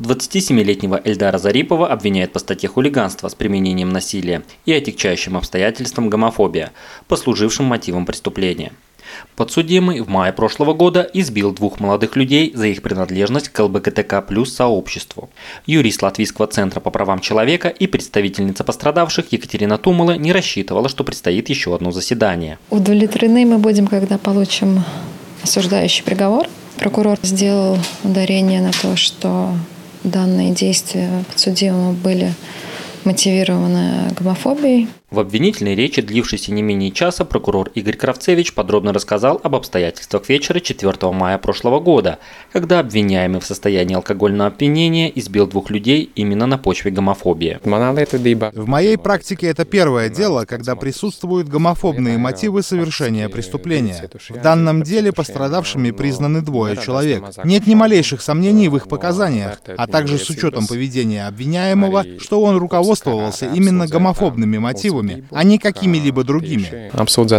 27-летнего Эльдара Зарипова обвиняют по статье хулиганства с применением насилия и отягчающим обстоятельствам гомофобия, послужившим мотивом преступления. Подсудимый в мае прошлого года избил двух молодых людей за их принадлежность к ЛГБТК+ сообществу. Юрист Латвийского центра по правам человека и представительница пострадавших Екатерина Тумала не рассчитывала, что предстоит еще одно заседание. Удовлетворены мы будем, когда получим осуждающий приговор. Прокурор сделал ударение на то, что данные действия подсудимого были мотивированы гомофобией. В обвинительной речи, длившейся не менее часа, прокурор Игорь Кравцевич подробно рассказал об обстоятельствах вечера 4 мая прошлого года, когда обвиняемый в состоянии алкогольного опьянения избил двух людей именно на почве гомофобии. В моей практике это первое дело, когда присутствуют гомофобные мотивы совершения преступления. В данном деле пострадавшими признаны двое человек. Нет ни малейших сомнений в их показаниях, а также с учетом поведения обвиняемого, что он руководствовался именно гомофобными мотивами, а не какими-либо другими.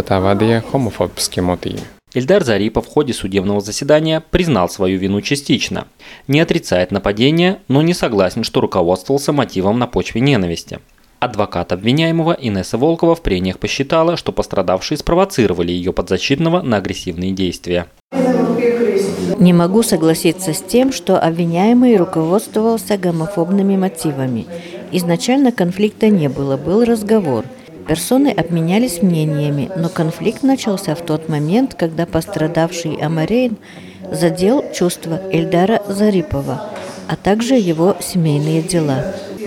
Эльдар Зарипов в ходе судебного заседания признал свою вину частично. Не отрицает нападение, но не согласен, что руководствовался мотивом на почве ненависти. Адвокат обвиняемого Инесса Волкова в прениях посчитала, что пострадавшие спровоцировали ее подзащитного на агрессивные действия. Не могу согласиться с тем, что обвиняемый руководствовался гомофобными мотивами. Изначально конфликта не было, был разговор. Персоны обменялись мнениями, но конфликт начался в тот момент, когда пострадавший Амарейн задел чувства Эльдара Зарипова, а также его семейные дела.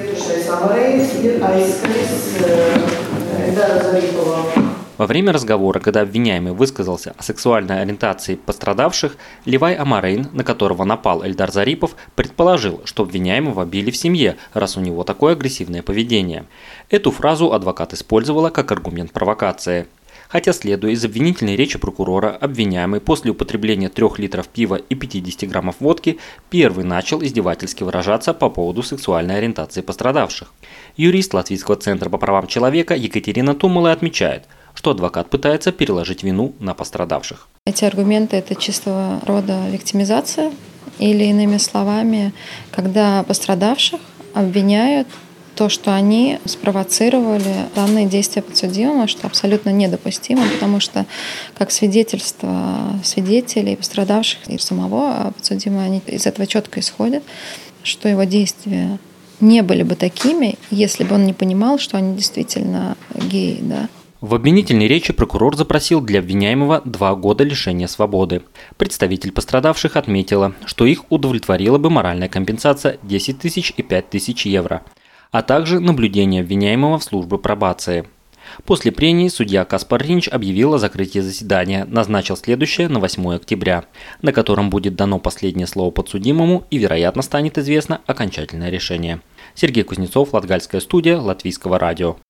Во время разговора, когда обвиняемый высказался о сексуальной ориентации пострадавших, Левай Амарейн, на которого напал Эльдар Зарипов, предположил, что обвиняемого били в семье, раз у него такое агрессивное поведение. Эту фразу адвокат использовала как аргумент провокации. Хотя, следуя из обвинительной речи прокурора, обвиняемый после употребления 3 литров пива и 50 граммов водки первый начал издевательски выражаться по поводу сексуальной ориентации пострадавших. Юрист Латвийского центра по правам человека Екатерина Тумала отмечает, что адвокат пытается переложить вину на пострадавших. Эти аргументы – это чистого рода виктимизация, или иными словами, когда пострадавших обвиняют то, что они спровоцировали данные действия подсудимого, что абсолютно недопустимо, потому что как свидетельство свидетелей, пострадавших и самого подсудимого, они из этого четко исходят, что его действия не были бы такими, если бы он не понимал, что они действительно геи, да. В обвинительной речи прокурор запросил для обвиняемого 2 года лишения свободы. Представитель пострадавших отметила, что их удовлетворила бы моральная компенсация 10 тысяч и 5 тысяч евро, а также наблюдение обвиняемого в службе пробации. После прений судья Каспар Ринч объявил о закрытии заседания, назначил следующее на 8 октября, на котором будет дано последнее слово подсудимому и, вероятно, станет известно окончательное решение. Сергей Кузнецов, Латгальская студия, Латвийского радио.